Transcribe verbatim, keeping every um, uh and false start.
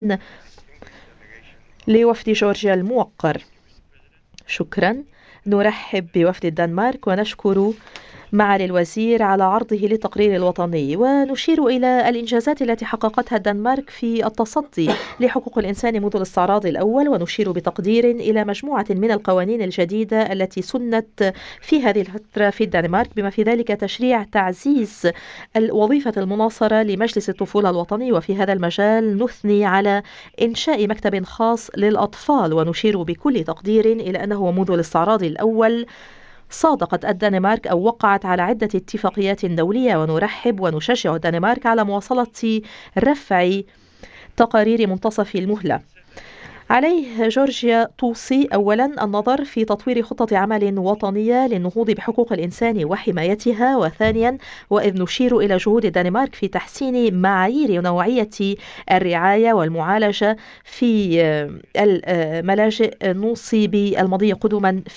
لوفد جورجيا الموقر. شكرا. نرحب بوفد الدنمارك ونشكر معالي الوزير على عرضه للتقرير الوطني، ونشير إلى الإنجازات التي حققتها الدنمارك في التصدي لحقوق الإنسان منذ الاستعراض الأول، ونشير بتقدير إلى مجموعة من القوانين الجديدة التي سنت في هذه الفترة في الدنمارك، بما في ذلك تشريع تعزيز وظيفة المناصرة لمجلس الطفولة الوطني. وفي هذا المجال نثني على إنشاء مكتب خاص للأطفال، ونشير بكل تقدير إلى أنه منذ الاستعراض الأول صادقت الدنمارك أو وقعت على عدة اتفاقيات دولية، ونرحب ونشجع الدنمارك على مواصلة رفع تقارير منتصف المهلة. عليه جورجيا توصي أولا النظر في تطوير خطة عمل وطنية للنهوض بحقوق الإنسان وحمايتها، وثانيا وإذ نشير إلى جهود الدنمارك في تحسين معايير نوعية الرعاية والمعالجة في الملاجئ، نوصي بالمضي قدما